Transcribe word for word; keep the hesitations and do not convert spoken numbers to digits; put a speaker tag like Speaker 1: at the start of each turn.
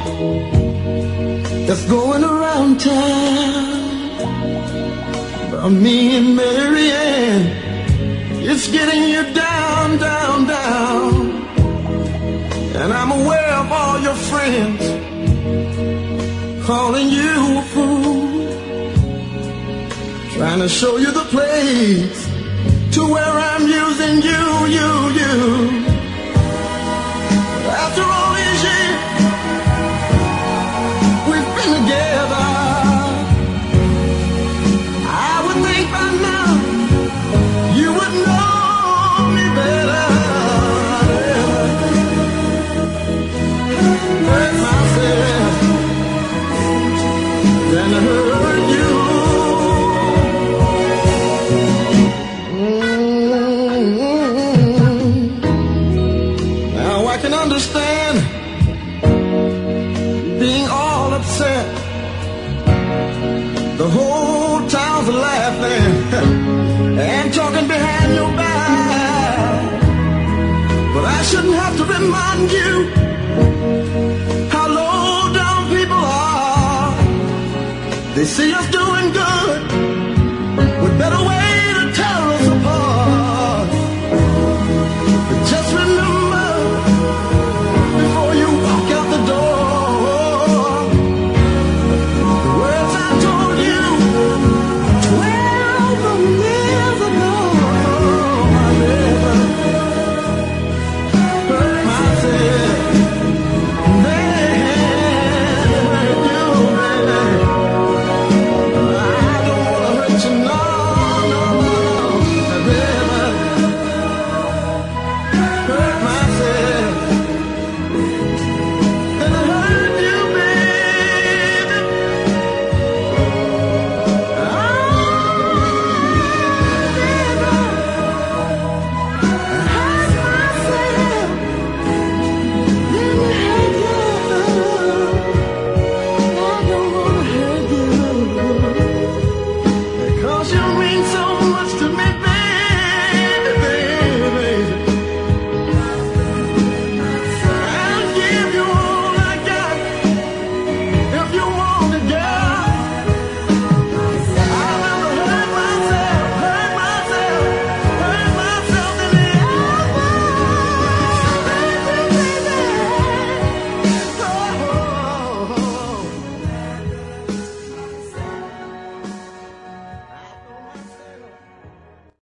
Speaker 1: that's going around town about me and Mary Ann. It's getting you down, down, down. And I'm aware of all your friends calling you a fool, trying to show you the place to where I'm using you, you, you. After all these years we've been together, I would think by now you would know me better. Hurt myself than to hurt you. Mm-hmm. Now I can understand being all upset. The whole town's laughing and talking behind your back. But I shouldn't have to remind you how low down people are. They say